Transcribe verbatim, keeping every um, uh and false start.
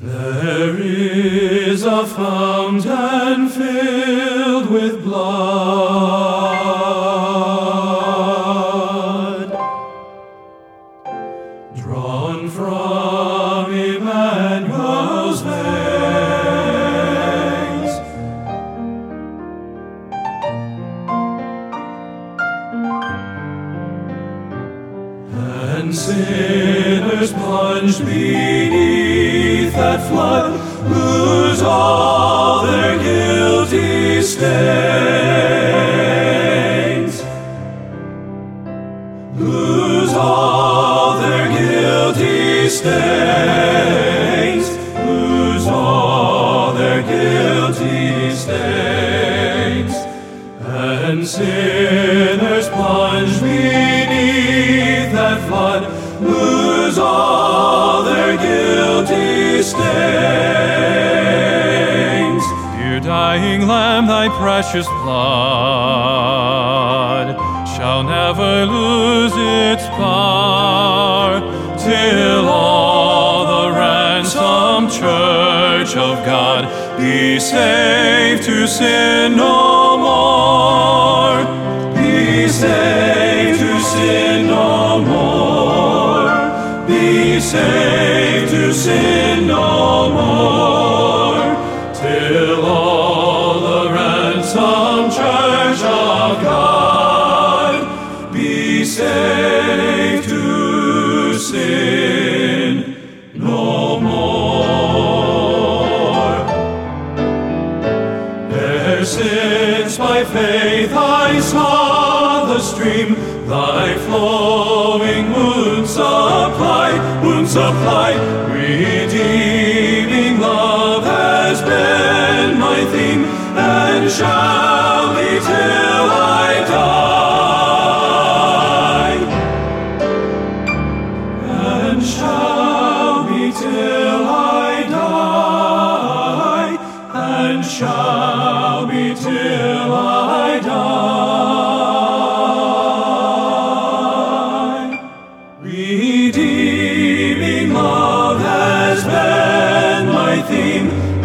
There is a fountain filled with blood, drawn from Emmanuel's veins, and sinners plunged beneath that flood lose all their guilty stains, lose all their guilty stains, lose all their guilty stains, and sinners plunged beneath that flood lose all their guilty stains. Dear dying Lamb, thy precious blood shall never lose its power, till all the ransomed church of God be saved to sin no more, be saved to sin no more, be saved to sin no more, till all the ransomed church of God be saved to sin no more. Ere since by faith I saw the stream, thy flowing wounds supply, wounds supply, redeeming love has been my theme, and shall be till I die, and shall be till I die, and shall be till I die. Redeeming love has been my theme,